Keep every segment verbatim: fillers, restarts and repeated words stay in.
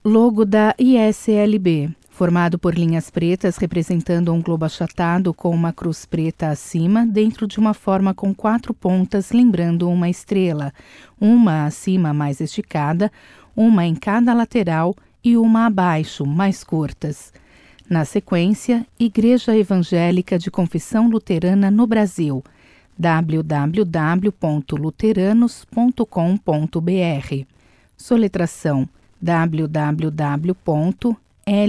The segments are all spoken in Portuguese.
Logo da I S L B, formado por linhas pretas representando um globo achatado com uma cruz preta acima, dentro de uma forma com quatro pontas lembrando uma estrela, uma acima mais esticada, uma em cada lateral e uma abaixo, mais curtas. Na sequência, Igreja Evangélica de Confissão Luterana no Brasil, w w w ponto luteranos ponto com ponto b r. Soletração w w w ponto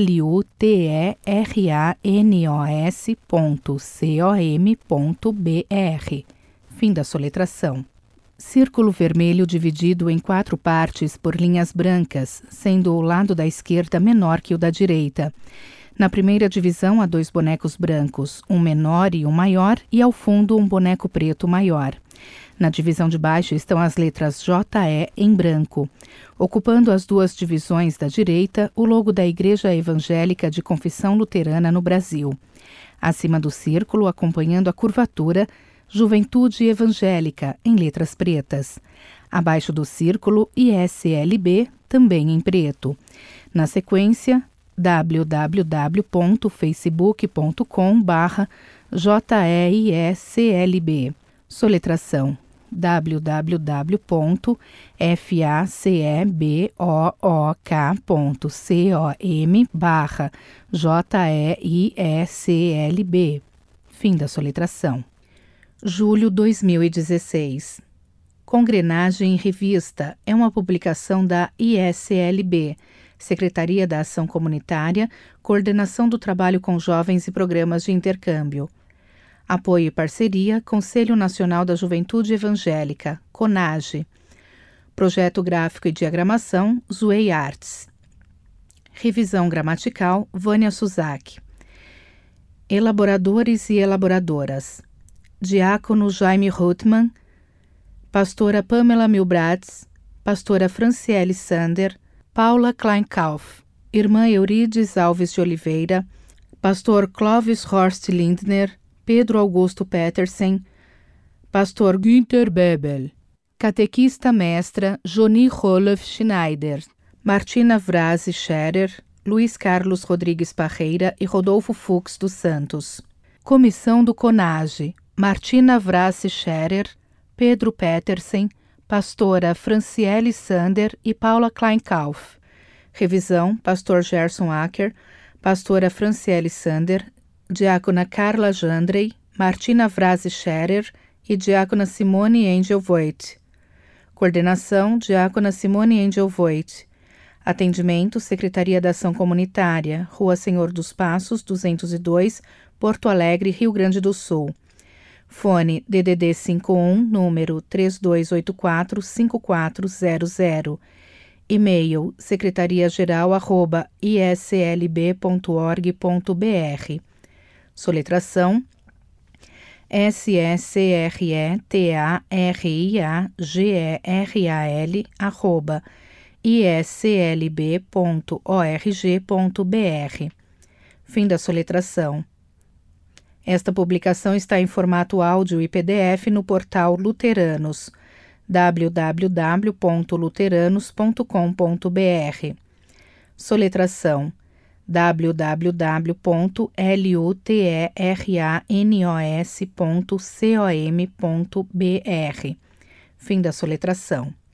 luteranos ponto com ponto b r. Fim da soletração. Círculo vermelho dividido em quatro partes por linhas brancas, sendo o lado da esquerda menor que o da direita. Na primeira divisão há dois bonecos brancos, um menor e um maior, e ao fundo um boneco preto maior. Na divisão de baixo estão as letras J E em branco. Ocupando as duas divisões da direita, o logo da Igreja Evangélica de Confissão Luterana no Brasil. Acima do círculo, acompanhando a curvatura, Juventude Evangélica, em letras pretas. Abaixo do círculo, I S L B, também em preto. Na sequência, w w w ponto facebook ponto com barra J E I S L B. Soletração w w w ponto facebook ponto com barra J E I S L B. Fim da soletração. Julho dois mil e dezesseis. Congrenagem em Revista é uma publicação da I S L B, Secretaria da Ação Comunitária, Coordenação do Trabalho com Jovens e Programas de Intercâmbio. Apoio e parceria, Conselho Nacional da Juventude Evangélica, CONAGE. Projeto gráfico e diagramação, Zuei Arts. Revisão gramatical, Vânia Suzak. Elaboradores e elaboradoras. Diácono Jaime Rothman, Pastora Pamela Milbratz, Pastora Franciele Sander, Paula Kleinkauf, Irmã Eurides Alves de Oliveira, Pastor Clovis Horst Lindner, Pedro Augusto Petersen, Pastor Günther Bebel, Catequista Mestra Joni Roloff Schneider, Martina Vrasi Scherer, Luiz Carlos Rodrigues Parreira e Rodolfo Fux dos Santos. Comissão do CONAGE, Martina Vrasi Scherer, Pedro Petersen, Pastora Franciele Sander e Paula Kleinkauf. Revisão, Pastor Gerson Acker, Pastora Franciele Sander, Diácona Carla Jandrei, Martina Vrasi Scherer e Diácona Simone Angel Voigt. Coordenação, Diácona Simone Angel Voigt. Atendimento, Secretaria da Ação Comunitária, Rua Senhor dos Passos, duzentos e dois, Porto Alegre, Rio Grande do Sul. Fone D D D cinquenta e um, número três dois oito quatro, cinco quatro zero zero. E-mail secretariageral arroba i s l b ponto org ponto b r. Soletração S S C R E T A R I A G E R A L arroba i s l b ponto org ponto b r. Fim da soletração. Esta publicação está em formato áudio e P D F no portal Luteranos, w w w ponto luteranos ponto com ponto b r. Soletração w w w ponto luteranos ponto com ponto b r. Fim da soletração.